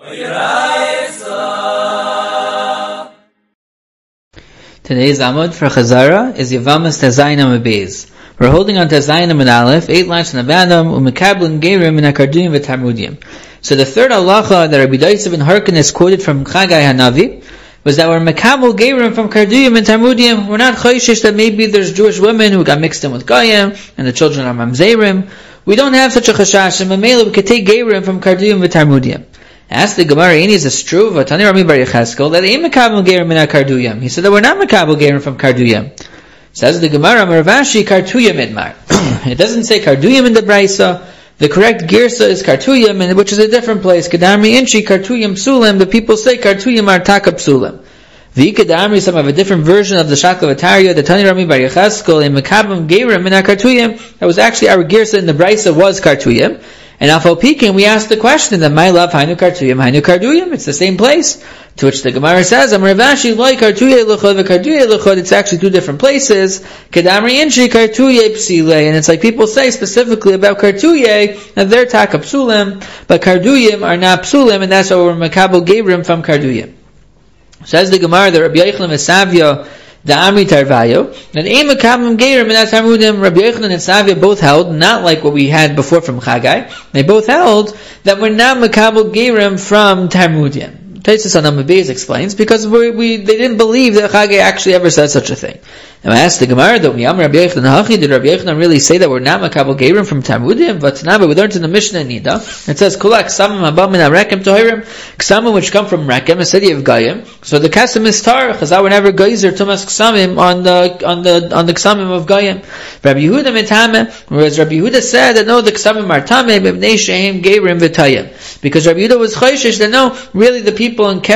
Today's Amud for Chazara is Yavamas Tezayin Amabez. We're holding on Tezayin Amud Aleph, 8 lines from the bottom, Umekablan Gerim in Akarduim v'Tarmudim. So the third halacha that Rabbi Yosef ben Harkanis quoted from Chagai Hanavi was that we're Mekabel Gerim from Karduyim and Tarmudim. We're not choishish that maybe there's Jewish women who got mixed in with Goyim and the children are Mamzerim. We don't have such a chashash, and Mamela we could take Gerim from Karduyim v'Tarmudim. Asked the Gemara, is this true? Vatani Rami Bar Yecheskel, that ain't Mekabel Gerim in Karduyim. He said that we're not Mekabel Gerim from Karduyim. Says the Gemara, Mervashi Kartuyim Idmar. It doesn't say Karduyim in the Braisa. The correct girsa is Kartuyim, which is a different place. Kedamri Inchi Kartuyim Psulim, but people say Kartuyim are Taka Psulim. V'ikadamri, some have a different version of the Shaklavataria, the Tani Rami Bar Yecheskel, in Mekabel Gerim in Kartuyim. That was actually our girsa in the Braisa was Kartuyim. And Afal Pekin, we asked the question that my love Hainu Kartuyim, Hainu Karduyim, it's the same place. To which the Gemara says, Amravashi like Kartuyim Luchod v'Kartuyim Luchod, it's actually two different places. Kedamri Inchi Kartuyim Psile, and it's like people say specifically about Kartuyim that they're Taka Psulim, but Karduyim are not Psulim, and that's why we're Mekabel Gerim from Karduyim. Says the Gemara, the Rabbi Yochanan Savia, the Amri Tarvayo, and Ein Mekabel Gerim and that's Tarmudim. Rabbi Yochanan and Savia both held, not like what we had before from Chagai, they both held that we're not Mekabel Gerim from Tarmudim. Taisus on Amabez explains, because they didn't believe that Chagai actually ever said such a thing. Now I asked the Gemara, though, did Rabbi Yochanan really say that we're not Mekabel Gerim from Tarmudim? But we learned in the Mishnah in Nida, it says, Kula Ksamim Abam Min HaRekem Tohirim, Ksamim which come from Rekem, a city of Goyim. So the Kassim is Tar, Chazal were never Geyser Tumas Ksamim on the Ksamim of Goyim. Rabbi Yehuda Mitame, whereas Rabbi Yehuda said that no, the Ksamim are Tameh, B'nei Shehem Gerim V'Tayim. Because Rabbi Yehuda was Chayshish that no, really the people in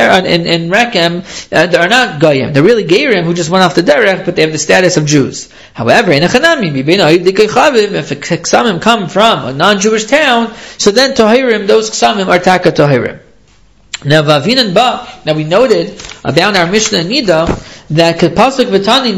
Rekem are not Goyim. They're really Gerim who just went off the derech, but they have the status of Jews. However, in a Chanami, if Ksamim come from a non-Jewish town, so then Tohirim, those Ksamim are Taka Tohirim. Now, we noted about our Mishnah Nida that Pasuk V'tani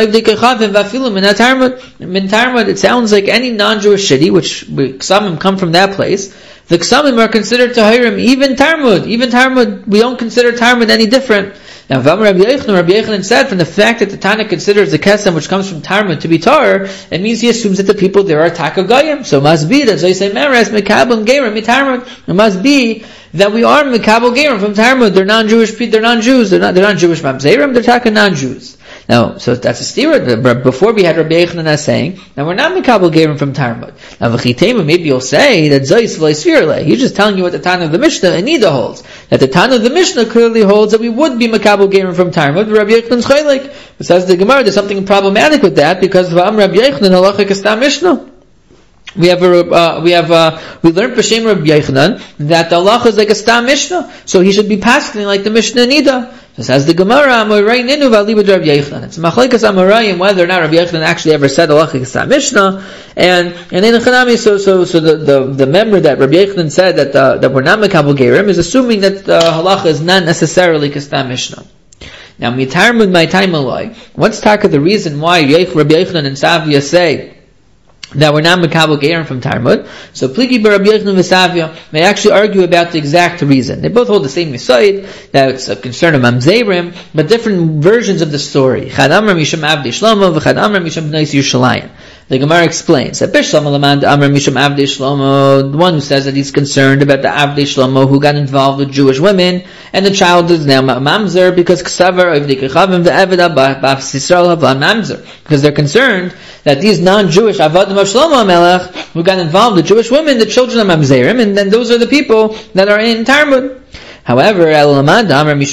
min Tarmud, it sounds like any non-Jewish city, which Ksamim come from that place, the Ksamim are considered Tohirim, even Tarmud, we don't consider Tarmud any different. Now, Rabbi Yochanan said, from the fact that the Tana considers the Kesem which comes from Tarmud to be Tar, it means he assumes that the people there are Taka Goyim. So it must be that Zoy say Meres, Mekabel Gerim, Tarmud. It must be that we are Mekabel Gerim from Tarmud. They're non-Jewish, they're non-Jews, they're not Jewish Mamzerim, they're Taka non-Jews. Now, so that's a stira. Before we had Rabbi Yochanan as saying, now we're not Mekabel Gerim from Tarmud. Now, v'chitema, maybe you'll say that Zois v'leisvirle. He's just telling you what the Tana of the Mishnah and Nida holds. That the Tana of the Mishnah clearly holds that we would be Mekabel Gerim from Tarmud. But Rabbi Yochanan's chaylik. But says the Gemara, there's something problematic with that because V'am Rabbi Yochanan halacha kastam Mishnah. We learned b'shem Rabbi Yochanan that the halacha is like a stam Mishnah, so he should be passing like the Mishnah Nida. So says the Gemara, Amorai Ninu V'alibud Rabbi Yochanan. It's machlekes Amoraim whether or not Rabbi Yochanan actually ever said halacha kastam Mishnah, and in the Chanami, so the member that Rabbi Yochanan said that we're not Mekabel Gerim is assuming that the halacha is not necessarily kastam Mishnah. Now, mitarmud my time aloi. What's talk of the reason why Rabbi Yochanan and Savia say that we're not Mekabel Gerim from Tarmud? So Pligi bar Rabbi Yochanan v'Savia may actually argue about the exact reason. They both hold the same Yesod, that it's a concern of Mamzerim, but different versions of the story. Chad Amar Misham Avdei Shlomo v'Chad Amar Misham Bnei Yerushalayim. The Gemara explains that Bishlam Alamand Amar Misham Avdei Shlomo, the one who says that he's concerned about the Avdei Shlomo who got involved with Jewish women, and the child is now Mamzer because Ksavar Avdei Kechavim v'Eveda B'Afs Yisrael Havlan Mamzer, because they're concerned that these non-Jewish Avadim of Shlomo HaMelech who got involved with Jewish women, the children of Mamzerim, and then those are the people that are in Tarmud. However, but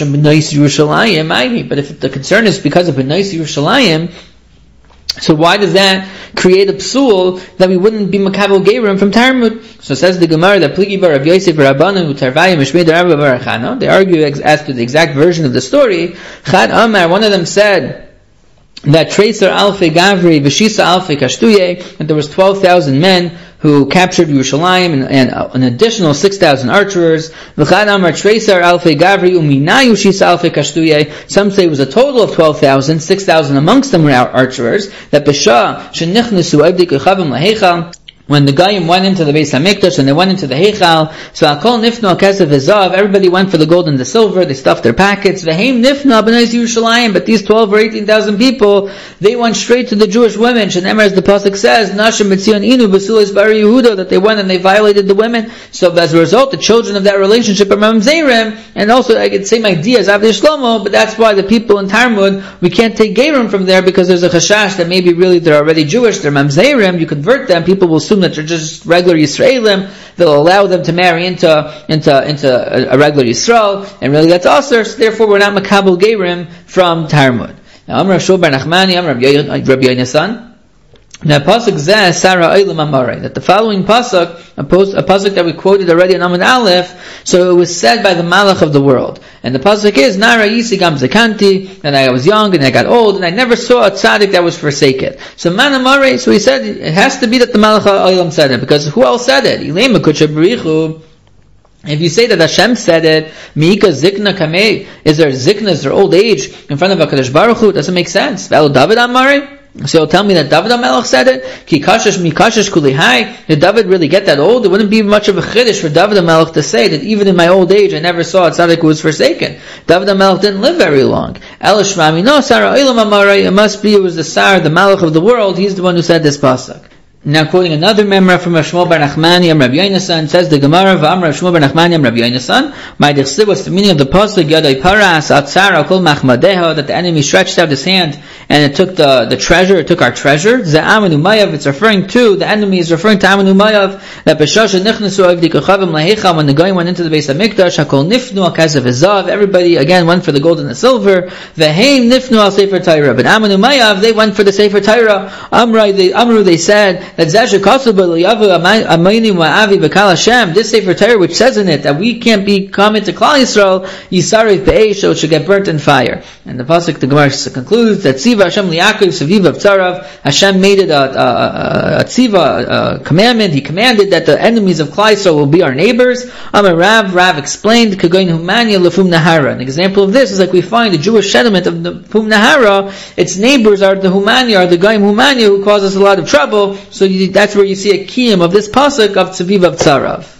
if the concern is because of B'nai Yerushalayim, so why does that create a psul that we wouldn't be Mekabel Gerim from Tarmud? So says the Gemara that Pligi bar Rav Yosef Rabbanu Tarvayim Mishmei Rabba bar Chana. They argue as to the exact version of the story. Chad Amar, one of them said that Tracer Alfei Gavri V'Shisa Alfei Kashtuye, that there was 12,000 men who captured Yerushalayim and an additional 6,000 archers. V'chad Amar Tracer Alfei Gavri Uminayu Shisa Alfei Kashtuye. Some say it was a total of 12,000, 6,000 amongst them were archers. That Pesha Shenichnesu Avdei Kechavim Lahechal, when the Goyim went into the Beis HaMikdash and they went into the Heichal, so Akol Nifnu Al Kesef V'Zav, everybody went for the gold and the silver, they stuffed their packets, V'heim Nifnu B'nai Yerushalayim, but these 12 or 18,000 people, they went straight to the Jewish women, Shenemar, as the Pasuk says, Nashim Mitzion Inu B'Sulis Bari Yehuda, that they went and they violated the women. So as a result, the children of that relationship are Mamzerim, and also I get the same idea as Avdei Shlomo, but that's why the people in Talmud, we can't take Gerim from there, because there's a chashash that maybe really they're already Jewish, they're Mamzerim, you convert them, people will assume that they're just regular Yisraelim, they'll allow them to marry into a regular Yisrael, and really that's Asur, so therefore we're not Makabel Gerim from Talmud. Now, Amr Shul Bar Nachmani, Amr Rabbi Yonasan, now pasuk zeh Sarah Olam Amaray, that the following pasuk, a pasuk that we quoted already in Amud Aleph, so it was said by the Malach of the world, and the pasuk is Nara Yisi Gam Zakanti, that I was young and I got old and I never saw a tzaddik that was forsaken. So Man Amaray, so he said it has to be that the Malach Olam said it, because who else said it? Ilema Kucha Berichu. If you say that Hashem said it, Miika Zikna Kamei, is there Zikna, is there old age in front of HaKadosh Baruch Hu? It doesn't make sense. Velo David Amaray. So you'll tell me that David HaMelech said it? Ki kashish mi kashish kuli hai. Did David really get that old? It wouldn't be much of a chiddush for David HaMelech to say that even in my old age I never saw a tzaddik who was forsaken. David HaMelech didn't live very long. El Shmami, no, Sarah Olam Amaray, it must be, it was the Sar, the Malach of the world, he's the one who said this pasuk. Now quoting another memra from Rav Shmuel Bar Nachmani and Rabbi Yonasan, says the Gemara of Rav Shmuel Bar Nachmani and Rabbi Yonasan, my dichsiv, what's the meaning of the pasuk, Yadai Paras, Atzara, Kol Machmadeha, that the enemy stretched out his hand and it took the treasure, it took our treasure. Ze'aman Umayav, it's referring to, the enemy is referring to Aman Umayav, that B'shasha Nichnasu Avdi Kochavim Lahecha, when the guy went into the Beis HaMikdash, Hakol Nifnu Al Kesef V'Zav, everybody again went for the gold and the silver, V'heim Nifnu Al Sefer Torah, but Aman Umayav, they went for the Sefer Torah. Amru, they said, that this Sefer Torah which says in it that we can't be common to Klal Yisrael, Yisarif Be'esh, so it should get burnt in fire. And the pasuk, the Gemara concludes that Tziva Hashem Li'Yaakov Saviv of Tzarav, Hashem made it a Tziva, a commandment. He commanded that the enemies of Klal Yisrael will be our neighbors. Amar Rav explained Kagoin Humania Lefum Nahara. An example of this is like we find the Jewish settlement of the Fum Nahara. Its neighbors are the Humania, are the Goyim Humania who cause us a lot of trouble. So that's where you see a kiyum of this pasuk of Tziviv of Tzarav.